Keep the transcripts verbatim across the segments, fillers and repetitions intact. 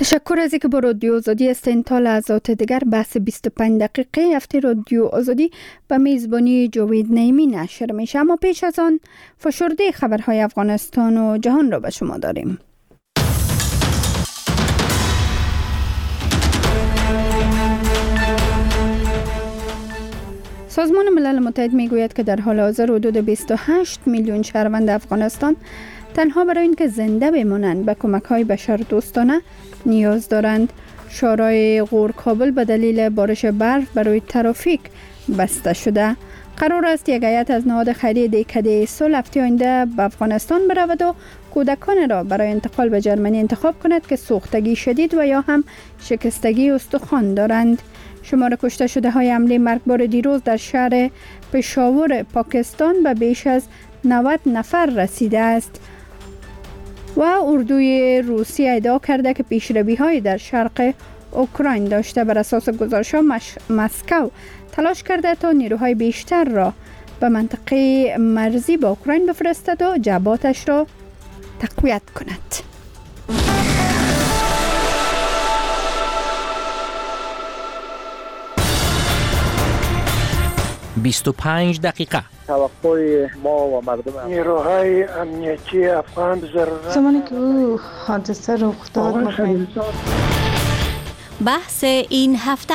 تشکر از اینکه با رادیو آزادی هستین. تا لحظات دیگر بحث بیست و پنج دقیقه هفته رادیو آزادی به میزبانی جاوید نعیمی نشر میشه، اما پیش از آن فشرده خبرهای افغانستان و جهان را به شما داریم. سازمان ملل متحد میگوید که در حال حاضر حدود بیست و هشت میلیون شهروند افغانستان تنها برای اینکه زنده بمانند به کمک‌های بشردوستانه نیاز دارند. شورای غور کابل به دلیل بارش برف برای ترافیک بسته شده. قرار است یک هیئت از نهاد خیریه دهکده صلح هفته آینده به افغانستان برود و کودکان را برای انتقال به جرمنی انتخاب کند که سوختگی شدید و یا هم شکستگی استخوان دارند. شمار کشته شده های حمله مرگبار دیروز در شهر پشاور پاکستان به بیش از نود نفر رسیده است و اردوی روسیه ادعا کرده که پیشروی‌های در شرق اوکراین داشته. بر اساس گزارش‌ها مسکو تلاش کرده تا نیروهای بیشتر را به منطقه مرزی با اوکراین بفرستد و جبهاتش را تقویت کند. بیست و پنج دقیقه. توقع ما و مردم نیروهای امنیتی افغان ضرورت زمانی که او حادثه رخ داد بحث این هفته.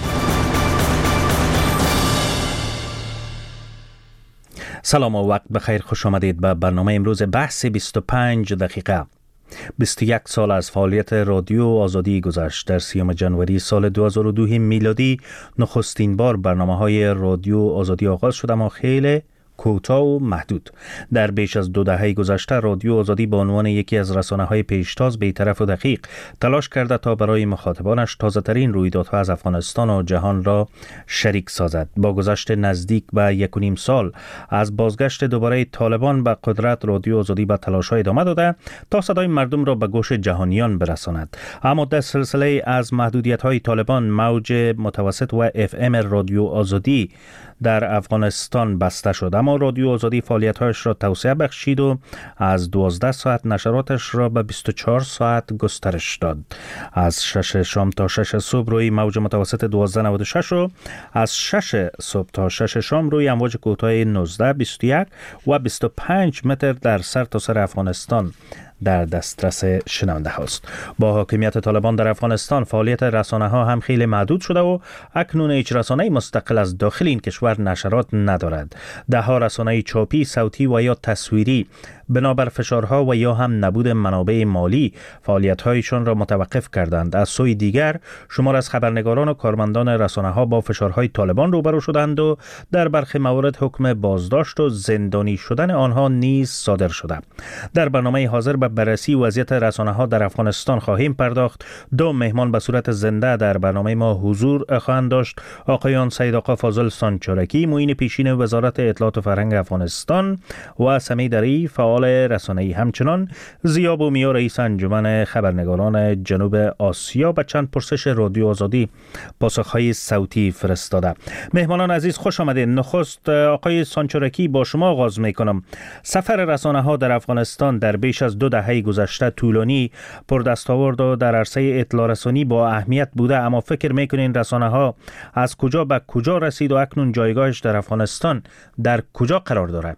سلام و وقت بخیر، خوش آمدید به برنامه امروز بحث بیست و پنج دقیقه. بیست و یک سال از فعالیت رادیو آزادی گذشت. در سیوم جنوری سال دو هزار و دو میلادی نخستین بار برنامه‌های رادیو آزادی آغاز شد، اما خیلی کوتاه و محدود. در بیش از دو دهه گذشته رادیو آزادی به عنوان یکی از رسانه‌های پیشتاز بی‌طرف و دقیق تلاش کرده تا برای مخاطبانش تازه‌ترین رویدادها از افغانستان و جهان را شریک سازد. با گذشت نزدیک به یک و نیم سال از بازگشت دوباره طالبان به قدرت، رادیو آزادی به تلاش‌ها ادامه داده تا صدای مردم را به گوش جهانیان برساند. اما در سلسله از محدودیت‌های طالبان، موج متوسط و اف ام رادیو آزادی در افغانستان بسته شد، اما رادیو آزادی فعالیت‌هایش را توسعه بخشید و از دوازده ساعت نشراتش را به بیست و چهار ساعت گسترش داد. از شش شام تا شش صبح روی موج متوسط دوازده نود و شش و از شش صبح تا شش شام روی امواج کوتاه نوزده، بیست و یک و بیست و پنج متر در سرتاسر سر افغانستان در دسترس شنونده هاست. با حاکمیت طالبان در افغانستان فعالیت رسانه ها هم خیلی محدود شده و اکنون هیچ رسانه مستقل از داخل این کشور نشرات ندارد. ده ها رسانه چاپی، صوتی و یا تصویری بنابر فشارها و یا هم نبود منابع مالی فعالیت‌هایشان را متوقف کردند. از سوی دیگر شمار از خبرنگاران و کارمندان رسانه‌ها با فشارهای طالبان روبرو شدند و در برخی موارد حکم بازداشت و زندانی شدن آنها نیز صادر شده. در برنامه حاضر به بررسی وضعیت رسانه‌ها در افغانستان خواهیم پرداخت. دو مهمان به صورت زنده در برنامه ما حضور خواهند داشت: آقایان سید آقا فاضل سانچارکی، معین پیشین وزارت اطلاعات و فرهنگ افغانستان و سمی دری، فعال رسانه‌ای، همچنان ضیا بومیا، رئیس انجمن خبرنگاران جنوب آسیا، به چند پرسش رادیو آزادی پاسخ‌های صوتی فرستاده. مهمانان عزیز خوش آمدید. نخست آقای سانچارکی با شما آغاز می‌کنم. سفر رسانه‌ها در افغانستان در بیش از دو دهه گذشته طولانی، پردستاورد و در عرصه اطلاع رسانی با اهمیت بوده، اما فکر می‌کنین رسانه‌ها از کجا به کجا رسید و اکنون جایگاهش در افغانستان در کجا قرار دارد؟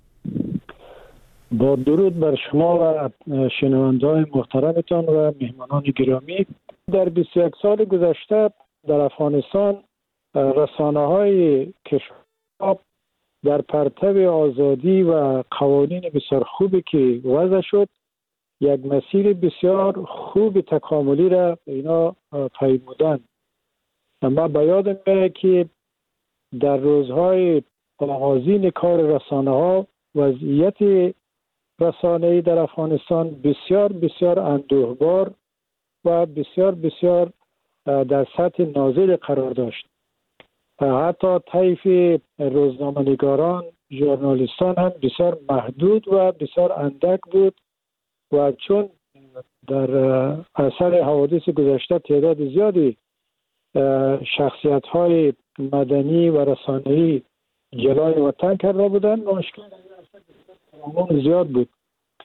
با درود بر شما و شنونده‌های محترمتان و مهمانان گرامی. در بیست و یک سال گذشته در افغانستان رسانه‌های کشور در پرتو آزادی و قوانین بسیار خوبی که وضع شد یک مسیر بسیار خوب تکاملی را اینا پیمودند. ما به یادم میاد که در روزهای آغازین کار رسانه‌ها وضعیت رسانه‌ای در افغانستان بسیار بسیار اندوهبار و بسیار بسیار در سطح نازل قرار داشت. حتی طیف روزنامه‌نگاران، ژورنالیستان هم بسیار محدود و بسیار اندک بود و چون در اثر حوادث گذشته تعداد زیادی شخصیت‌های مدنی و رسانه‌ای جلوی وطن کرده بودند، مشکل زیاد بود.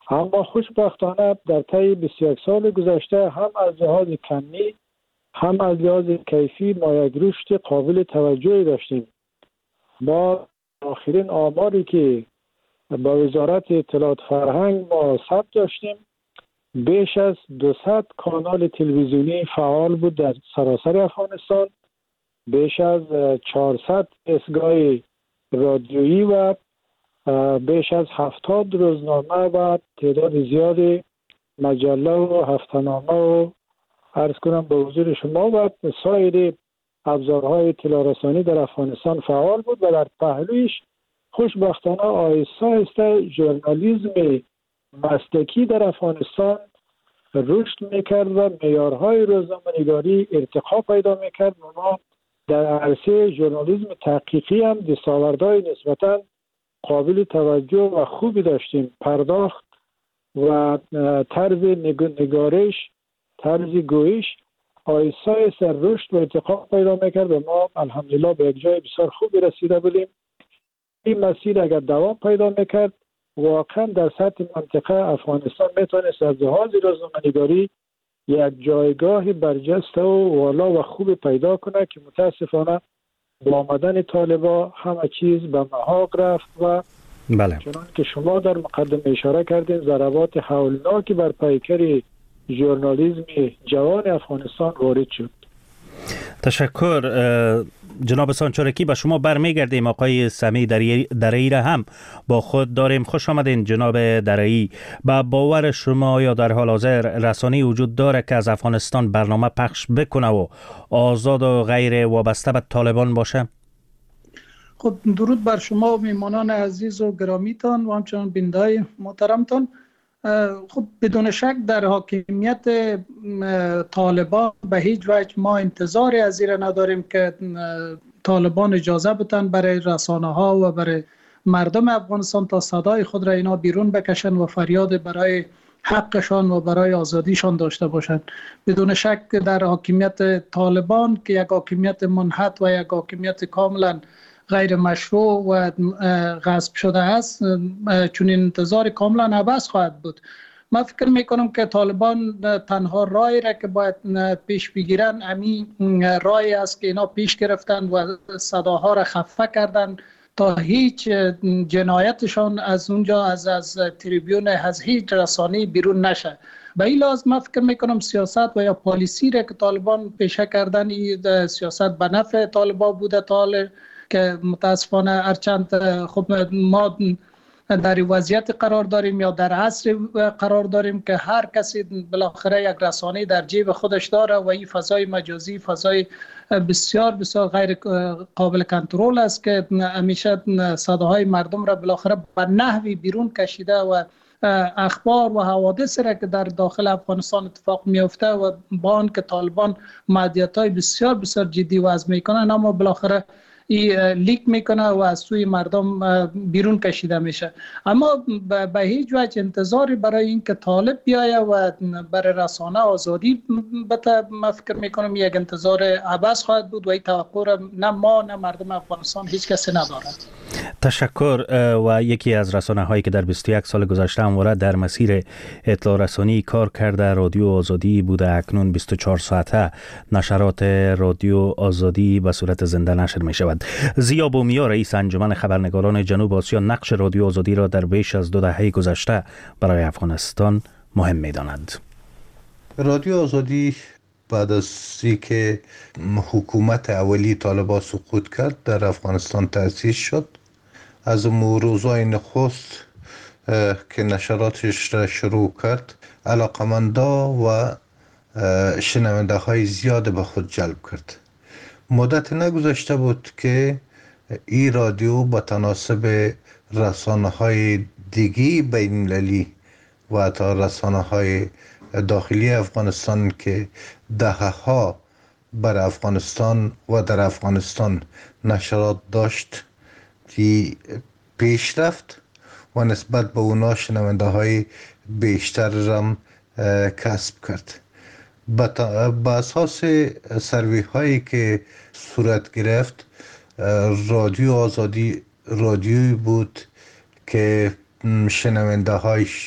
اما خوشبختانه در طی بیست و یک سال گذشته هم از لحاظ کمی هم از لحاظ کیفی ما یک رشد قابل توجهی داشتیم. ما آخرین آماری که با وزارت اطلاعات فرهنگ ما ثبت داشتیم، بیش از دویست کانال تلویزیونی فعال بود در سراسر افغانستان، بیش از چهارصد اسگاه رادیویی و بیش از هفتاد روزنامه و تعداد زیاد مجله و هفته‌نامه و عرض کنم به حضور شما و سایر ابزارهای اطلاع رسانی در افغانستان فعال بود و در پهلویش خوشبختانه آهسته آهسته ژورنالیسم مسلکی در افغانستان رشد میکرد و معیارهای روزنامه‌نگاری ارتقا پیدا میکرد. ما در عرصه ژورنالیسم تحقیقی هم دستاوردهای نسبتاً قابل توجه و خوبی داشتیم. پرداخت و طرز نگارش، طرز گویش آهسته آهسته رشد و ارتقا پیدا میکرد و ما الحمدلله به یک جای بسیار خوبی رسیده بودیم. این مسیر اگر دوام پیدا میکرد واقعا در سطح منطقه افغانستان میتونست از لحاظ روزنامه‌نگاری یک جایگاه برجسته و والا و خوب پیدا کنه که متاسفانه با آمدن طالبا همه چیز به محاق رفت و بله. چنان که شما در مقدمه اشاره کردین ضربات هولناکی بر پیکر ژورنالیسم جوان افغانستان وارد شد. تشکر جناب سانچارکی. به شما برمیگردیم. آقای سمی درایی را هم با خود داریم. خوش آمدین جناب درایی. با باور شما یا در حال حاضر رسانه‌ای وجود داره که از افغانستان برنامه پخش بکنه و آزاد و غیر وابسته به طالبان باشه؟ خب درود بر شما و میمانان عزیز و گرامیتان و همچنان بیننده‌های محترمتان. خب بدون شک در حاکمیت طالبان به هیچ وجه ما انتظاری از این نداریم که طالبان اجازه بدن برای رسانه ها و برای مردم افغانستان تا صدای خود را اینا بیرون بکشن و فریاد برای حقشان و برای آزادیشان داشته باشند. بدون شک در حاکمیت طالبان که یک حاکمیت منحط و یک حاکمیت کاملا غیر مشروع و غصب شده است، چون انتظار کاملا عبث خواهد بود. من فکر میکنم که طالبان تنها راهی را که باید پیش بگیرن همین راهی است که اینا پیش گرفتن و صداها را خفه کردن تا هیچ جنایتشان از اونجا از از تریبیون از هیچ رسانه‌ای بیرون نشه. به این لحاظ من فکر میکنم سیاست و یا پالیسی را که طالبان پیشه کردن این سیاست به نفع طالبان بوده تا که متاسفانه هرچند خب ما در وضعیت قرار داریم یا در عصر قرار داریم که هر کسی بالاخره یک رسانه در جیب خودش داره و این فضای مجازی فضای بسیار بسیار غیر قابل کنترل است که همیشه صداهای مردم را بالاخره به نحوی بیرون کشیده و اخبار و حوادث را که در داخل افغانستان اتفاق میفته و با آن که طالبان محدودیت‌های بسیار بسیار جدی وضع میکنن اما بالاخره لیک میکنه و از سوی مردم بیرون کشیده میشه. اما به هیچ وجه انتظاری برای این که طالب بیایه و برای رسانه آزادی بده من فکر میکنم یک انتظار عبث خواهد بود و این توقع را نه ما نه مردم افغانستان هیچ کسی ندارد. تشکر. و یکی از رسانه هایی که در بیست و یک سال گذشته همواره در مسیر اطلاع رسانی کار کرده رادیو آزادی بوده. اکنون بیست و چهار ساعته نشرات رادیو آزادی به صورت زنده نشر می شود. ضیا بومیا رئیس انجمن خبرنگاران جنوب آسیا نقش رادیو آزادی را در بیش از دو دهه گذشته برای افغانستان مهم می داند. رادیو آزادی بعد از اینکه حکومت اولی طالبان سقوط کرد در افغانستان تأسیس شد. از روزای نخست که نشراتش را شروع کرد علاقمندا و شنونده های زیاد به خود جلب کرد. مدت نگذشته بود که این رادیو به تناسب رسانه های دیگی بین المللی و تا رسانه های داخلی افغانستان که دهه ها بر افغانستان و در افغانستان نشرات داشت که پیش رفت و نسبت به اونا شنونده های بیشتر رم کسب کرد. با اساس سروی هایی که صورت گرفت رادیو آزادی رادیویی بود که شنونده هایش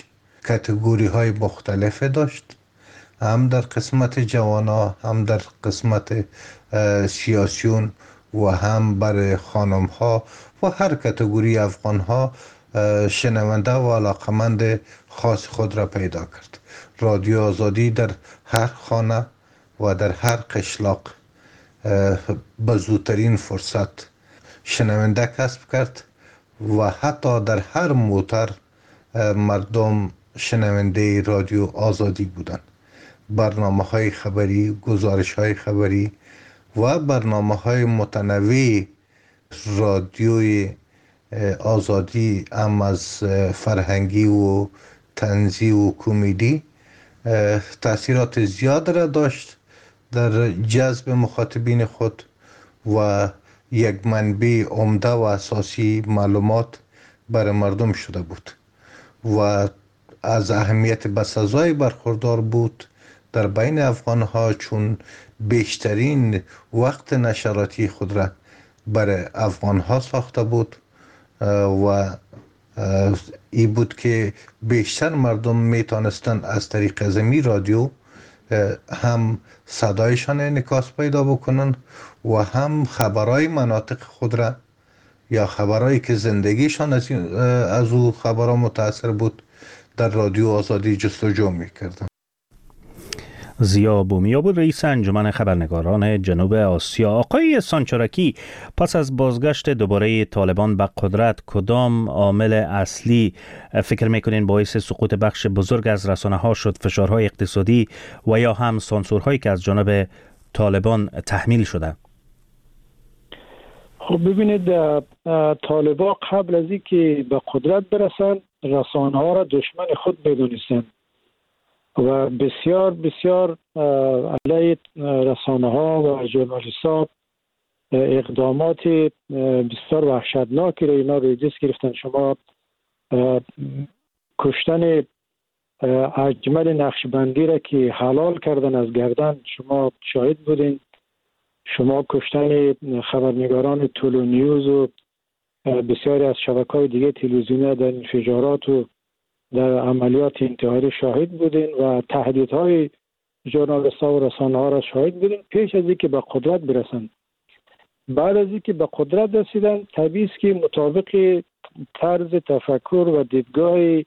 کاتگوری های مختلف داشت، هم در قسمت جوانا، هم در قسمت سیاسیون و هم برای خانم ها و هر کاتگوری افغان ها شنونده و علاقمند خاص خود را پیدا کرد. رادیو آزادی در هر خانه و در هر قشلاق به زودترین فرصت شنونده کسب کرد و حتی در هر موتر مردم شنونده رادیو آزادی بودند. برنامه های خبری، گزارش های خبری و برنامه های متنوع رادیوی آزادی هم از فرهنگی و طنزی و کمدی تأثیرات زیاد را داشت در جذب مخاطبین خود و یک منبع عمده و اساسی معلومات برای مردم شده بود و از اهمیت بسزای برخوردار بود در بین افغان ها، چون بیشترین وقت نشراتی خود را برای افغان ها ساخته بود و این بود که بیشتر مردم میتونستن از طریق زمی رادیو هم صدایشان انعکاس پیدا بکنن و هم خبرهای مناطق خود را یا خبرهایی که زندگیشان از, از او خبرها متاثر بود در رادیو آزادی جستجو میکردن. ضیا بومیا بود رئیس انجمن خبرنگاران جنوب آسیا. آقای سانچارکی، پس از بازگشت دوباره طالبان به قدرت کدام عامل اصلی فکر میکنین باعث سقوط بخش بزرگ از رسانه ها شد؟ فشارهای اقتصادی و یا هم سانسورهایی که از جانب طالبان تحمیل شده؟ خب ببینید، طالبان قبل از اینکه به قدرت برسند رسانه ها را دشمن خود میدونستند و بسیار بسیار علیه رسانه ها و ژورنالیست ها اقدامات بسیار وحشتناکی را اینا رو دست گرفتن. شما کشتن اجمل نقشبندی را که حلال کردن از گردن شما شاهد بودین. شما کشتن خبرنگاران تولو نیوز و بسیاری از شبکه‌های دیگه تلویزیونی در انفجارات و در عملیات انتحاری شاهد بودین و تهدیدهای ژورنالیست‌ها و رسانه‌ها را شاهد بودین پیش از اینکه به قدرت برسند. بعد از اینکه به قدرت رسیدن طبیعی است که مطابق طرز تفکر و دیدگاه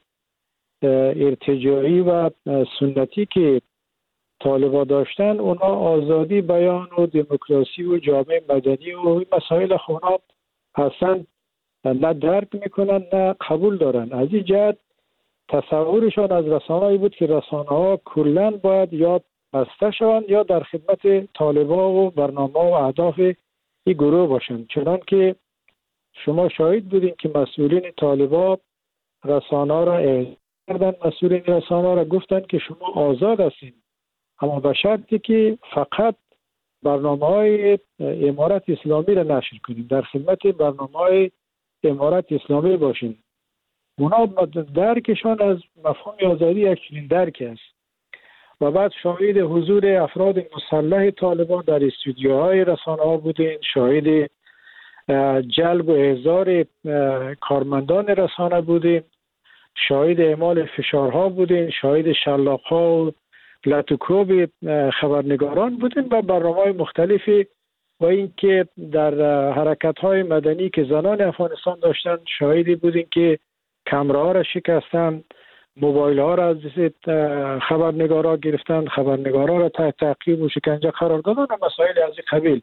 ارتجاعی و سنتی که طالبان داشتن، اونا آزادی بیان و دموکراسی و جامعه مدنی و این مسائل خونا اصلا نه درک میکنن نه قبول دارن. از این جهت تصورشان از رسانه‌ای بود که رسانه‌ها کلاً باید یا بسته شوند یا در خدمت طالبان و برنامه و اهداف این گروه باشند. چنان که شما شاهد بودین که مسئولین طالبان رسانه‌ها را اعزام کردن. مسئولین رسانه‌ها را گفتن که شما آزاد هستین، اما به شرطی که فقط برنامه‌های امارت اسلامی را نشر کنید، در خدمت برنامه‌های امارت اسلامی باشین. اونا درکشان از مفهوم آزادی یک چنین درک است. و بعد شاهد حضور افراد مسلح طالبان در استودیوهای رسانه‌ها بودین، شاهد جلب و احضار کارمندان رسانه بودین، شاهد اعمال فشارها بودین، شاهد شلاق‌ها و لطوکوب خبرنگاران بودین و برنامه‌های مختلفی و اینکه در حرکت‌های مدنی که زنان افغانستان داشتن شاهدی بودین که کامراها را شکستن، موبایل ها را از خبرنگارا گرفتن، خبرنگارا را تحت تعقیب و شکنجه قرار دادن و مسائل از این قبیل.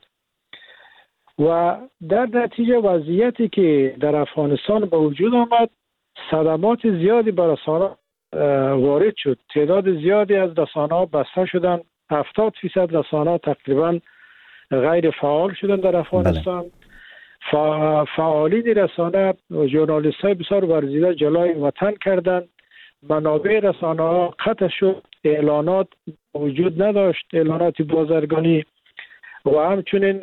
و در نتیجه وضعیتی که در افغانستان به وجود آمد، صدمات زیادی بر رسانه وارد شد. تعداد زیادی از رسانه ها بسته شدن. هفتاد فیصد رسانه تقریبا غیر فعال شدن در افغانستان. بله. فعالین رسانه و ژورنالیست های بسیار ورزیده جلای وطن کردند. منابع رسانه ها قطع شد. اعلانات وجود نداشت، اعلانات بازرگانی و همچنین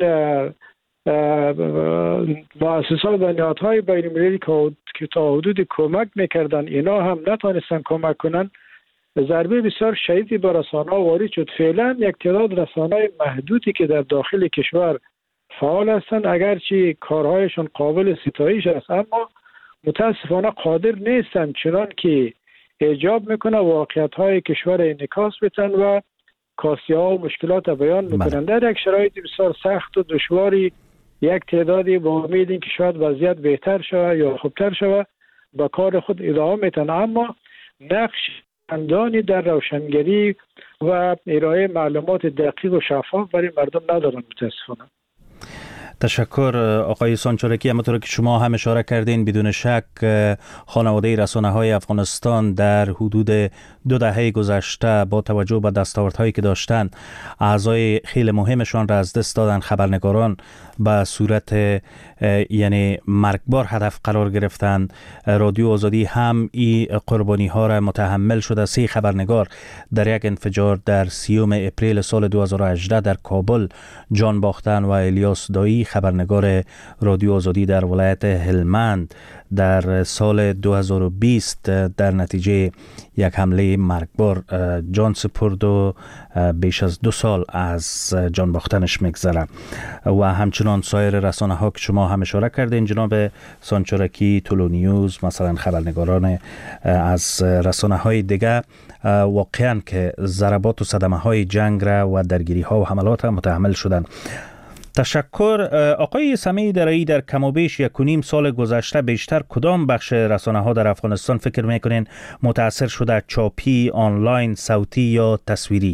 مؤسسات و نهادهای بین المللی که تا حدود کمک میکردن اینا هم نتونستن کمک کنن. ضربه بسیار شدیدی به رسانه ها وارد شد. فعلا یک تعداد رسانه محدودی که در داخل کشور فعال هستند، اگرچه کارهایشان قابل ستایش است، اما متاسفانه قادر نیستند چنان که ایجاب میکنه واقعیت های کشور انعکاس بتن و کاسیه ها و مشکلات بیان میکنن. در یک شرایط بسیار سخت و دشواری یک تعدادی با امید این که شاید وضعیت بهتر شود یا خوبتر شود با کار خود ادامه میتن، اما نقش اندانی در روشنگری و ارائه معلومات دقیق و شفاف برای مردم ندارن متاسفانه. تشکر آقای سانچورکی. همونطور که شما هم اشاره کردین بدون شک خانواده رسانه‌های افغانستان در حدود دو دهه گذشته با توجه به دستاوردهایی که داشتن اعضای خیلی مهمشان را از دست دادن. خبرنگاران به صورت یعنی مرگبار هدف قرار گرفتند. رادیو آزادی هم این قربانی ها را متحمل شده. سه خبرنگار در یک انفجار در سیوم اپریل سال دو هزار و هجده در کابل جان باختن و الیاس دایی خبرنگار رادیو آزادی در ولایت هلمند در سال دو هزار و بیست در نتیجه یک حمله مرگبار جان سپرد و بیش از دو سال از جان باختنش میگذره. و همچنان سایر رسانه ها که شما هم اشاره کردین جناب سانچورکی، طلو نیوز، مثلا خبرنگاران از رسانه های دیگه واقعا که ضربات و صدمه های جنگ را و درگیری ها و حملات متحمل شدن. تشکر. آقای سمیع درایی، در کم و بیش یک و نیم سال گذشته بیشتر کدام بخش رسانه ها در افغانستان فکر میکنین متاثر شده؟ چاپی، آنلاین، صوتی یا تصویری؟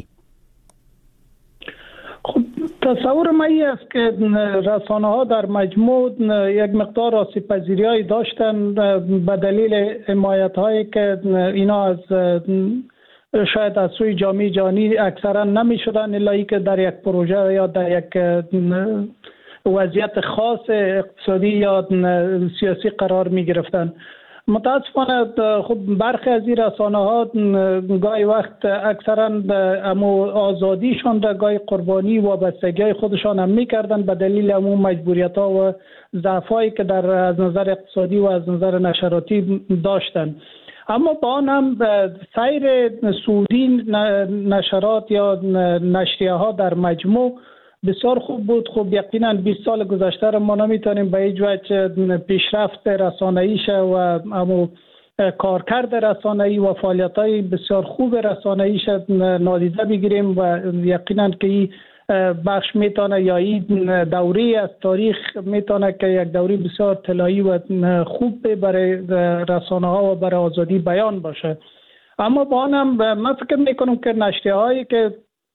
خب تصور من این است که رسانه ها در مجموع یک مقدار آسیب پذیری هایی داشتن به دلیل حمایت هایی که اینا از شاید از سوی جامعه جهانی اکثرا نمی شدن الا ای که در یک پروژه یا در یک وضعیت خاص اقتصادی یا سیاسی قرار می گرفتن. متاسفانه خب برخی از این رسانه ها گاهی وقت اکثرا امو آزادیشان را گاهی قربانی و بستگی خودشان هم میکردن به دلیل امو مجبوریت ها و ضعفایی که در از نظر اقتصادی و از نظر نشراتی داشتن. اما با آن هم سیر سعودی نشرات یا نشریه ها در مجموع بسیار خوب بود. خب یقینا بیست سال گذشته را ما نمیتونیم به هیچ وجه پیشرفت رسانه‌ایش و امو کارکرد رسانه‌ای و فعالیت‌های بسیار خوب رسانه‌ایش نادیده بگیریم و یقینا که این بخش میتونه یا این دوری از تاریخ میتونه که یک دوری بسیار طلایی و خوب برای رسانه ها و برای آزادی بیان باشه. اما با آنم من فکر میکنم که نشریه هایی که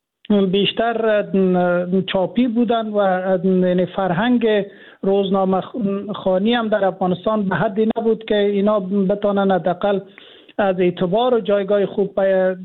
بیشتر چاپی بودن و فرهنگ روزنامه خوانی هم در افغانستان به حدی نبود که اینا بتونن حداقل از اعتبار و جایگاه خوب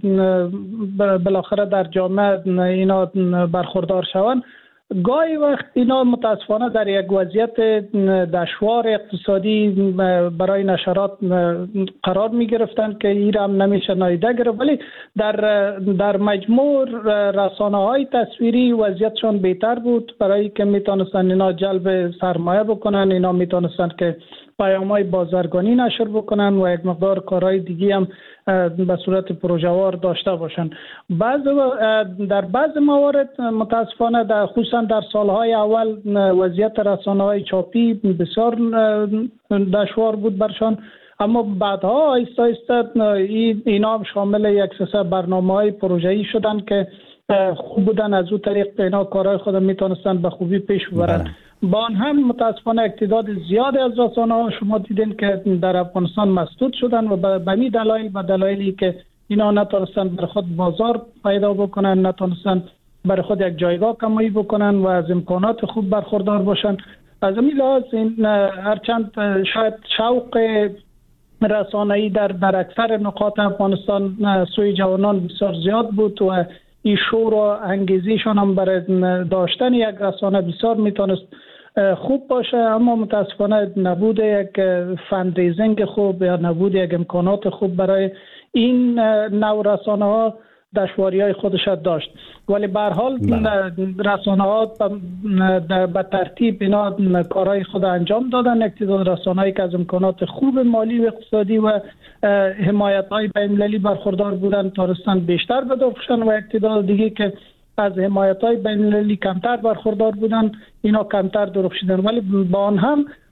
بالاخره در جامعه اینا برخوردار شوند. گاهی وقت اینا متاسفانه در یک وضعیت دشوار اقتصادی برای نشرات قرار می گرفتن که این هم نمیشه نادیده گرفت، ولی در در مجموع رسانه های تصویری وضعیتشون بهتر بود برای که میتونستن اینا جلب سرمایه بکنن، اینا میتونستن که پیام‌های بازرگانی نشر بکنن و یک مقدار کارهای دیگه هم به صورت پروژه‌وار داشته باشن. بعض در بعض موارد متاسفانه در خصوصا در سالهای اول وضعیت رسانه‌های چاپی بسیار دشوار بود برشان، اما بعدها آیسته آیسته اینا شامل یک سلسله برنامه‌های پروژه‌ای شدن که خوب بودن، از اون طریق اینا کارهای خود میتونستن به خوبی پیش ببرن. با آن هم متاسفانه اقتدار زیادی از رسانه‌ها شما دیدین که در افغانستان مسدود شدن و به همین دلایل به دلایلی که اینا نتونستن برای خود بازار پیدا بکنن، نتونستن برای خود یک جایگاه کمایی بکنن و از امکانات خوب برخوردار باشن. از همین لحاظ این هرچند شاید شوق رسانه‌ای در در اکثر نقاط افغانستان سوی جوانان بسیار زیاد بود و این شور و انگیزیشان هم برای داشتن یک رسانه بسیار میتونست خوب باشه، اما متاسفانه نبود یک فندریزینگ خوب یا نبود یک امکانات خوب برای این نوع رسانه ها دشواری های خودش داشت. ولی به هر حال رسانه ها به ترتیب اینا کارهای خود انجام دادن. اقتدار رسانه هایی که از امکانات خوب مالی و اقتصادی و حمایت های بین‌المللی برخوردار بودن تونستن بیشتر بدرخشن و اقتدار دیگه که از حمایت های بین‌المللی کمتر برخوردار بودن اینا کمتر درخشیدن. ولی با آن هم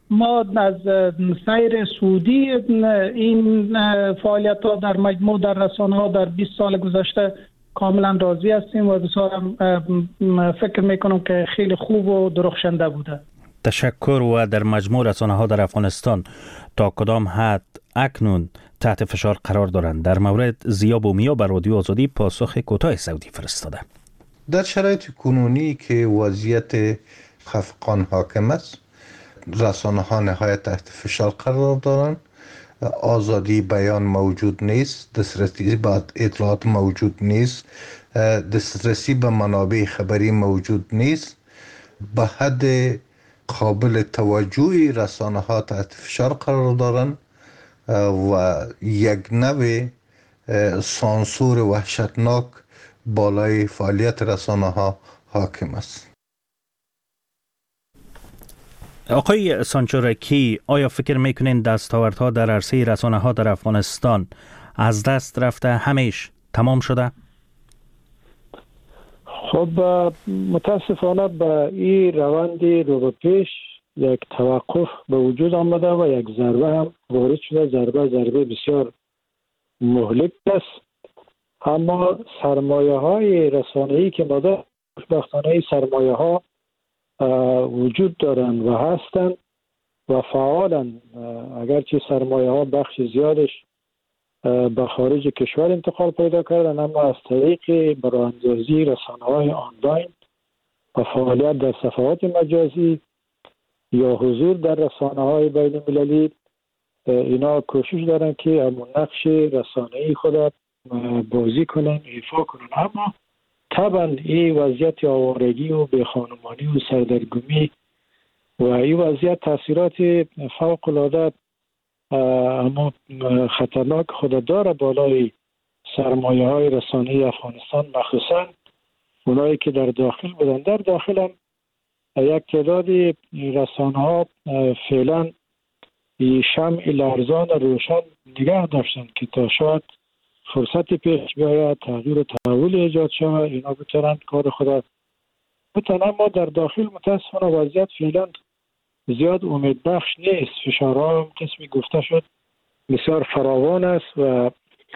ما از سیر سعودی این فعالیت ها در مجموع در رسانه ها در بیست سال گذشته کاملا راضی هستیم و بسیار فکر میکنم که خیلی خوب و درخشنده بوده. تشکر. و در مجموع رسانه ها در افغانستان تا کدام حد اکنون تحت فشار قرار دارند؟ در مورد ضیا بومیا بر رادیو آزادی پاسخ کوتاه سعودی فرستاده. در شرایط کنونی که وضعیت خفقان حاکم است، رسانه ها نهایت تحت فشار قرار دارند، آزادی بیان موجود نیست، دسترسی به اطلاعات موجود نیست، دسترسی به منابع خبری موجود نیست، به حد قابل توجهی رسانه ها تحت فشار قرار دارند و یک نوع سانسور وحشتناک بالای فعالیت رسانه ها حاکم است. آقای سانچورکی، آیا فکر میکنین دستاوردها در عرصه رسانه ها در افغانستان از دست رفته، همیش تمام شده؟ خب متاسفانه به این روند رو به پیش یک توقف به وجود آمده و یک ضربه هم وارد شده. ضربه ضربه بسیار مهلک است. اما سرمایه های رسانه‌ای که ما در خوشبختانه سرمایه ها وجود دارند و هستند و فعالند، اگرچه سرمایه ها بخش زیادش به خارج کشور انتقال پیدا کردن، اما از طریق براندازی رسانه های آنلاین و فعالیت در صفحات مجازی یا حضور در رسانه های بین المللی اینا کوشش دارن که همون نقش رسانه‌ای خود بازی کنن، ایفا کنن. اما طبعا این وضعیت آوارگی و بیخانمانی و سردرگمی و این وضعیت تاثیرات فوق العاده اما خطرناک خود داره بالای سرمایه های رسانه‌ای افغانستان، مخصوصا اونایی که در داخل بودن. در داخل هم یک تعدادی رسانه ها فعلا شمع لرزان روشن نگه داشتن که تا شاید فرصت پیش بیاید، تغییر و تحول ایجاد شود، اینا بتونن کار خود بتونن. ما در داخل متاسفانه وضعیت فعلا زیاد امید بخش نیست. فشارها هم قسمی گفته شد بسیار فراوان است و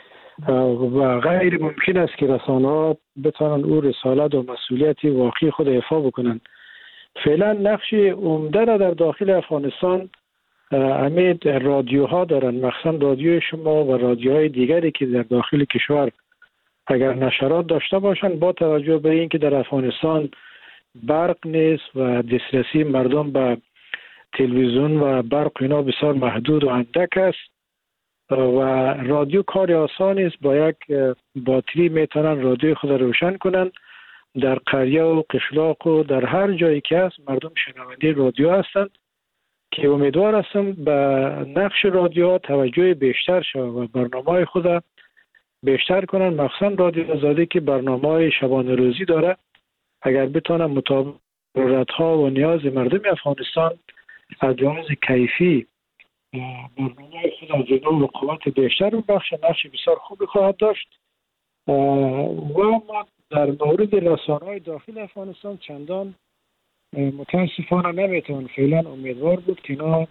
و غیر ممکن است که رسانه ها بتونن او رسالت و مسئولیت واقعی خود ایفا بکنن. فعلا نقش عمده را در داخل افغانستان امید رادیوها دارن، مخصوصا رادیوی شما و رادیوهای دیگری که در داخل کشور اگر نشرات داشته باشن، با توجه به اینکه در افغانستان برق نیست و دسترسی مردم به تلویزیون و برق اینا بسیار محدود و اندک است و رادیو کار آسان است. با یک باتری میتونن رادیو خود روشن کنن. در قریه و قشلاق و در هر جایی که هست مردم شنونده رادیو هستند که امیدوار هستم به نقش رادیو توجه بیشتر شود و برنامه خود بیشتر کنن، مخصوصا رادیو آزادی که برنامه شبانه روزی داره. اگر بتونن مطابق ضرورت‌ها و نیاز مردم افغانستان از جهاز کیفی برنامه خود از جنوب و قوت بیشتر بخش، نقش بسیار خوبی خواهد داشت. و ما در مورد رسانه‌های داخل افغانستان چندان متاسفانه نمیتون فعلا امیدوار بود که اینا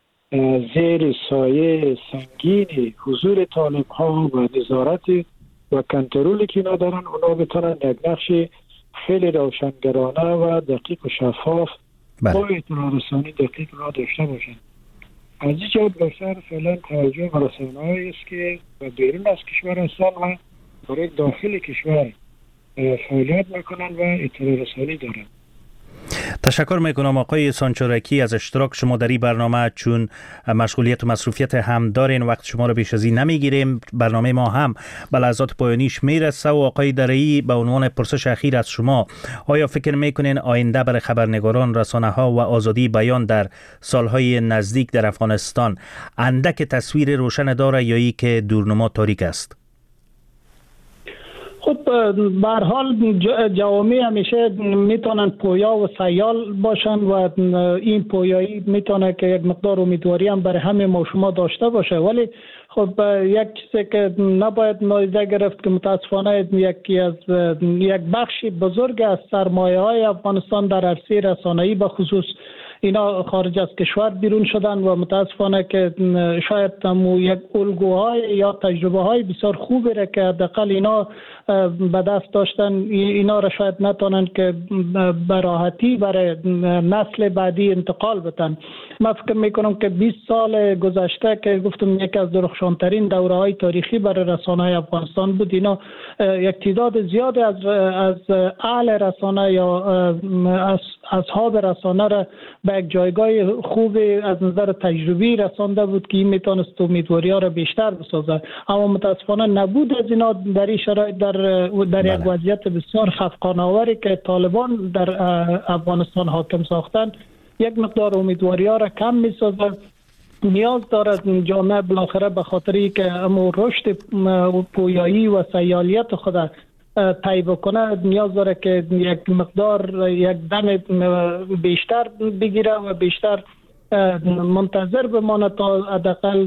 زیر سایه سنگین حضور طالب ها و نظارت و کنترلی که اینا دارن، اونا بتونن یک نقش خیلی روشنگرانه و دقیق و شفاف با اطلاع رسانی دقیق را داشته باشن. از این جهت بسیار فعلا توجه به رسانه‌هایی است که بیرون از کشور هستن و برای داخل کشور فعالیت میکنن و اطلاع رسانی دارن. تشکر میکنم آقای سانچورکی از اشتراک شما در این برنامه. چون مشغولیت و مصروفیت هم دارین، وقت شما رو بیش از این نمیگیریم. برنامه ما هم به لحظات پایانیش میرسه و آقای درعی به عنوان پرسش اخیر از شما، آیا فکر میکنین آینده برای خبرنگاران، رسانه ها و آزادی بیان در سالهای نزدیک در افغانستان اندک تصویر روشن داره یا ای که دورنما تاریک است؟ خب به هر حال جوامع همیشه میتونن پویا و سیال باشن و این پویایی میتونه که یک مقدار امیدواری هم برای همه ما شما داشته باشه، ولی خب یک چیزی که نباید نادیده گرفت که متاسفانه یکی از یک بخش بزرگ از سرمایه های افغانستان در عرصه رسانه‌ای به خصوص اینا خارج از کشور بیرون شدن و متاسفانه که شاید تمو یک الگوهای یا تجربه های بسیار خوبی را که حداقل اینا به دست داشتن، اینا را شاید نتونن که به راحتی برای نسل بعدی انتقال بدن. من فکر میکنم که بیست سال گذشته که گفتم یک از درخشانترین دوره های تاریخی برای رسانه های افغانستان بود، اینا یک تعداد زیادی از از اهل رسانه یا از اصحاب رسانه را به یک جایگاه خوب از نظر تجربی رسانده بود که این میتونست امیدواری ها را بیشتر بسازه. اما متاسفانه نبود از اینا در این شرایط در در یک وضعیت بسیار خفقان آوری که طالبان در افغانستان حاکم ساختن یک مقدار امیدواری ها را کم میسازه. نیاز دارد جامعه بالاخره به خاطری که امو رشد پویایی و سیالیت خود طی بکنه، نیاز داره که یک مقدار یک دم بیشتر بگیره و بیشتر منتظر بمانه تا حداقل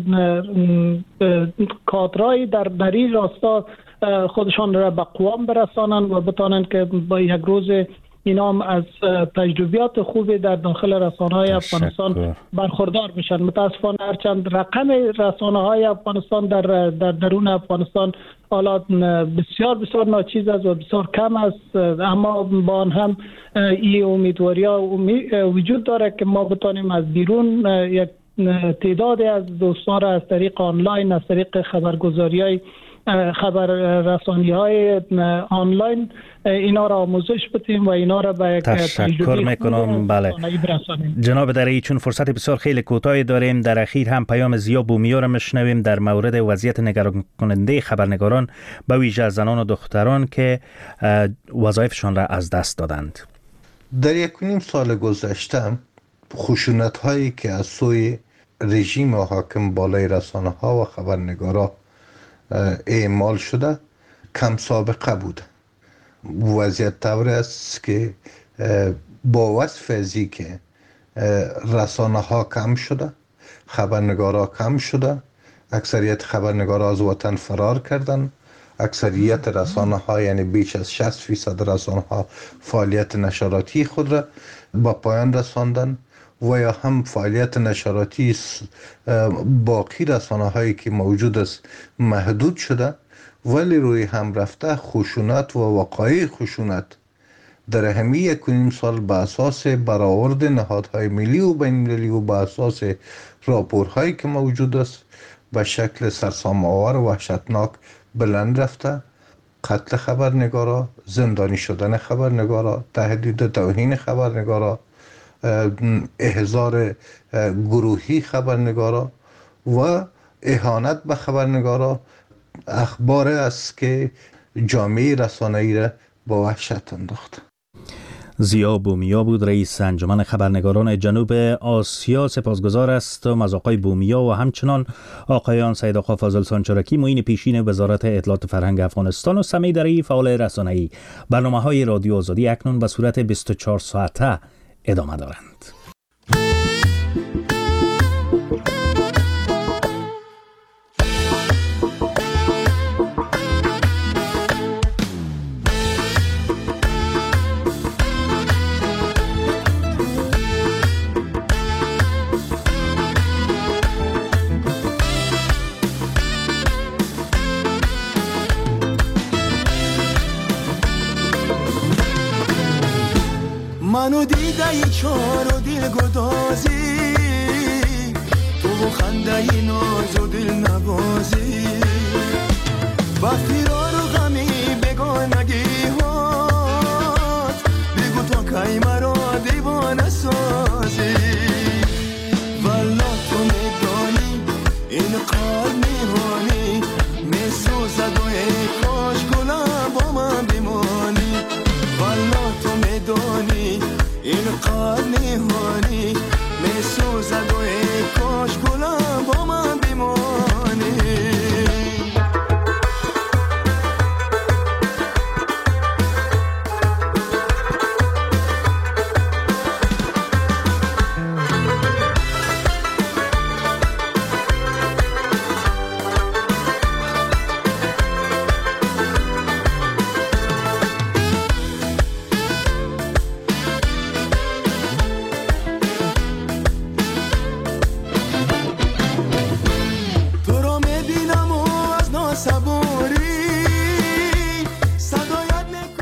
کادرای در در این راستا خودشان را به قوام برسانن و بتانن که با یک روز اینا هم از تجربیات خوبی در داخل رسانه‌های افغانستان برخوردار بشن. متاسفانه هرچند رقم رسانه‌های افغانستان در در درون افغانستان حالا بسیار بسیار ناچیز است و بسیار کم است، اما با آن هم این امیدواری‌ها وجود داره که ما بتانیم از بیرون یک تعدادی از دوستان را از طریق آنلاین، از طریق خبرگزاری‌های خبر رسانی های آنلاین اینا را آموزش بدیم و اینا را به یک تشکر میکنم. بله جناب درعی، چون فرصت بسیار خیلی کوتاهی داریم، در اخیر هم پیام زیا بومیا را میشنویم در مورد وضعیت نگران کننده خبرنگاران به ویژه زنان و دختران که وظایفشان را از دست دادند. در یک و نیم سال گذشته خشونت هایی که از سوی رژیم حاکم بالای رسانه ها و خبرنگاران اعمال شده کم سابقه بود. وضعیت طور است که با وصف ازی که رسانه ها کم شده، خبرنگارا کم شده، اکثریت خبرنگارا از وطن فرار کردن، اکثریت رسانه ها یعنی بیش از شصت فیصد رسانه ها فعالیت نشراتی خود را با پایان رساندن و یا هم فعالیت نشراتی باقی رسانه هایی که موجود است محدود شده، ولی روی هم رفته خشونت و وقایع خشونت در همین یک و نیم سال به اساس برآورد نهادهای ملی و بین المللی و به اساس راپورهایی که موجود است به شکل سرسام‌آور و وحشتناک بلند رفته. قتل خبرنگارا، زندانی شدن خبرنگارا، تهدید توهین خبرنگارا، احضار گروهی خبرنگارا و اهانت به خبرنگارا اخبار است که جامعه رسانه‌ای را با وحشت انداخت. زیا بومیا بود، رئیس انجمن خبرنگاران جنوب آسیا. سپاسگزار هستم از آقای بومیا و همچنان آقایان سید آقا فاضل سانچارکی معین پیشین وزارت اطلاعات و فرهنگ افغانستان و سمی درعی فعال رسانه‌ای. برنامه‌های رادیو آزادی اکنون به صورت بیست و چهار ساعته ادامه دارند. منو دیده ای چار و دل گدازی، تو و خنده ای ناز و دل نوازی، وقتی را